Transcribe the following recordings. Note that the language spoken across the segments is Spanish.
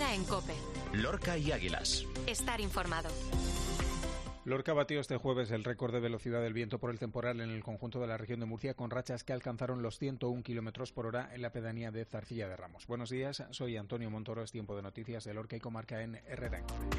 Herrera en COPE. Lorca y Águilas. Estar informado. Lorca batió este jueves el récord de velocidad del viento por el temporal en el conjunto de la región de Murcia, con rachas que alcanzaron los 101 kilómetros por hora en la pedanía de Zarcilla de Ramos. Buenos días, soy Antonio Montoro, es tiempo de noticias de Lorca y comarca en Herrera en COPE.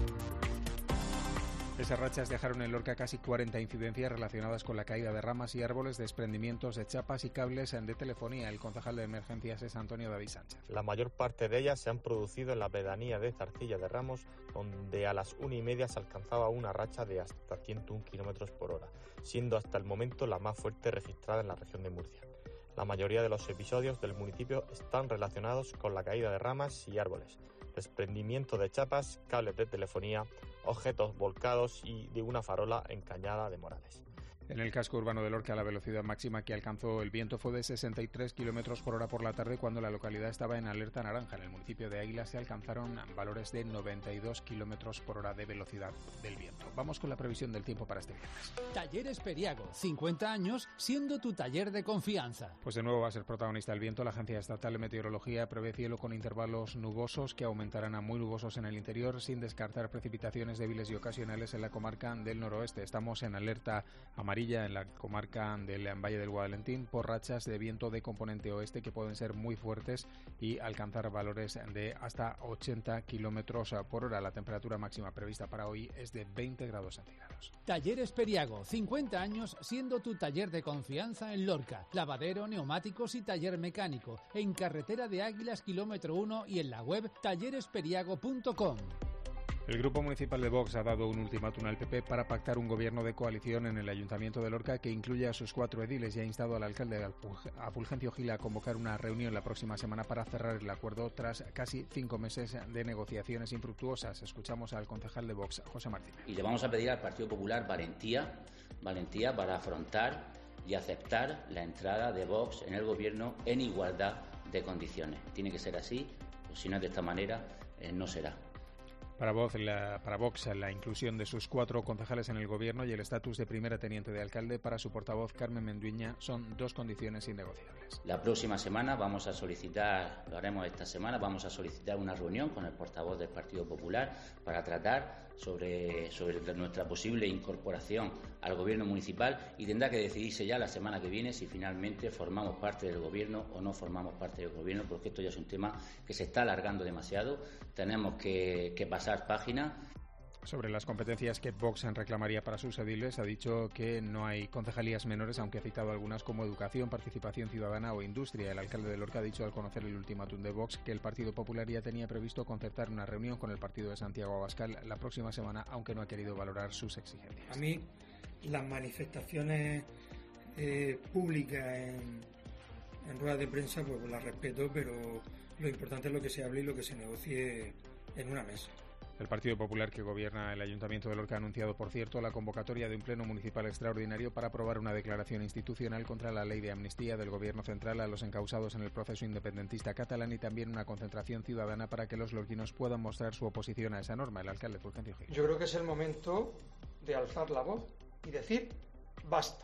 Esas rachas dejaron en Lorca casi 40 incidencias relacionadas con la caída de ramas y árboles, desprendimientos de chapas y cables de telefonía. El concejal de emergencias es Antonio David Sánchez. La mayor parte de ellas se han producido en la pedanía de Zarcilla de Ramos, donde a las 1:30 se alcanzaba una racha de hasta 101 kilómetros por hora, siendo hasta el momento la más fuerte registrada en la región de Murcia. La mayoría de los episodios del municipio están relacionados con la caída de ramas y árboles, desprendimiento de chapas, cables de telefonía, objetos volcados y de una farola en Cañada de Morales. En el casco urbano de Lorca, la velocidad máxima que alcanzó el viento fue de 63 kilómetros por hora por la tarde, cuando la localidad estaba en alerta naranja. En el municipio de Águilas se alcanzaron valores de 92 kilómetros por hora de velocidad del viento. Vamos con la previsión del tiempo para este viernes. Talleres Periago, 50 años siendo tu taller de confianza. Pues de nuevo va a ser protagonista el viento. La Agencia Estatal de Meteorología prevé cielo con intervalos nubosos que aumentarán a muy nubosos en el interior, sin descartar precipitaciones débiles y ocasionales en la comarca del noroeste. Estamos en alerta amarilla en la comarca del Valle del Guadalentín por rachas de viento de componente oeste que pueden ser muy fuertes y alcanzar valores de hasta 80 kilómetros por hora. La temperatura máxima prevista para hoy es de 20 grados centígrados. Talleres Periago, 50 años siendo tu taller de confianza en Lorca. Lavadero, neumáticos y taller mecánico. En carretera de Águilas, kilómetro 1 y en la web talleresperiago.com. El Grupo Municipal de Vox ha dado un ultimátum al PP para pactar un gobierno de coalición en el Ayuntamiento de Lorca que incluya a sus 4 ediles y ha instado al alcalde, a Fulgencio Gil, a convocar una reunión la próxima semana para cerrar el acuerdo tras casi 5 meses de negociaciones infructuosas. Escuchamos al concejal de Vox, José Martínez. Y le vamos a pedir al Partido Popular valentía para afrontar y aceptar la entrada de Vox en el gobierno en igualdad de condiciones. Tiene que ser así, pues si no es de esta manera, no será. Para Vox, la inclusión de sus 4 concejales en el gobierno y el estatus de primera teniente de alcalde para su portavoz Carmen Menduiña son 2 condiciones innegociables. La próxima semana vamos a solicitar una reunión con el portavoz del Partido Popular para tratar sobre nuestra posible incorporación al gobierno municipal, y tendrá que decidirse ya la semana que viene si finalmente formamos parte del gobierno o no formamos parte del gobierno, porque esto ya es un tema que se está alargando demasiado. Tenemos que pasar página. Sobre las competencias que Vox reclamaría para sus ediles, ha dicho que no hay concejalías menores, aunque ha citado algunas como educación, participación ciudadana o industria. El alcalde de Lorca ha dicho, al conocer el ultimátum de Vox, que el Partido Popular ya tenía previsto concertar una reunión con el partido de Santiago Abascal la próxima semana, aunque no ha querido valorar sus exigencias. A mí las manifestaciones públicas en ruedas de prensa pues las respeto, pero lo importante es lo que se hable y lo que se negocie en una mesa. El Partido Popular, que gobierna el Ayuntamiento de Lorca, ha anunciado, por cierto, la convocatoria de un pleno municipal extraordinario para aprobar una declaración institucional contra la ley de amnistía del Gobierno central a los encausados en el proceso independentista catalán, y también una concentración ciudadana para que los lorquinos puedan mostrar su oposición a esa norma. El alcalde Fulgencio Gil. Yo creo que es el momento de alzar la voz y decir basta.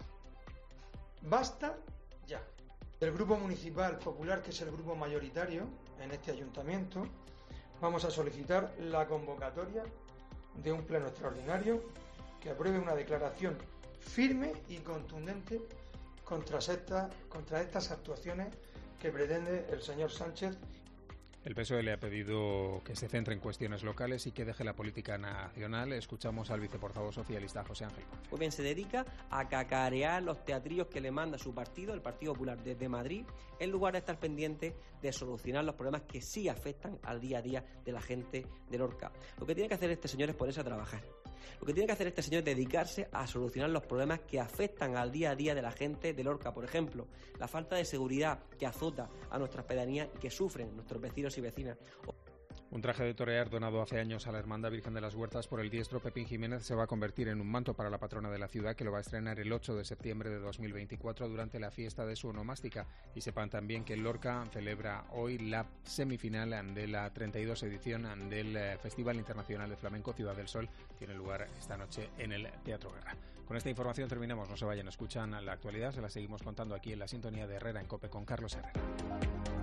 Basta ya. El Grupo Municipal Popular, que es el grupo mayoritario en este ayuntamiento, vamos a solicitar la convocatoria de un pleno extraordinario que apruebe una declaración firme y contundente contra estas actuaciones que pretende el señor Sánchez. El PSOE le ha pedido que se centre en cuestiones locales y que deje la política nacional. Escuchamos al viceportavoz socialista José Ángel Ponce. Pues bien, se dedica a cacarear los teatrillos que le manda su partido, el Partido Popular, desde Madrid, en lugar de estar pendiente de solucionar los problemas que sí afectan al día a día de la gente de Lorca. Lo que tiene que hacer este señor es ponerse a trabajar. Lo que tiene que hacer este señor es dedicarse a solucionar los problemas que afectan al día a día de la gente de Lorca. Por ejemplo, la falta de seguridad que azota a nuestras pedanías y que sufren nuestros vecinos y vecinas. Un traje de torear donado hace años a la Hermandad Virgen de las Huertas por el diestro Pepín Jiménez se va a convertir en un manto para la patrona de la ciudad, que lo va a estrenar el 8 de septiembre de 2024 durante la fiesta de su onomástica. Y sepan también que Lorca celebra hoy la semifinal de la 32 edición del Festival Internacional de Flamenco Ciudad del Sol. Tiene lugar esta noche en el Teatro Guerra. Con esta información terminamos. No se vayan, escuchan la actualidad. Se la seguimos contando aquí en la sintonía de Herrera en COPE con Carlos Herrera.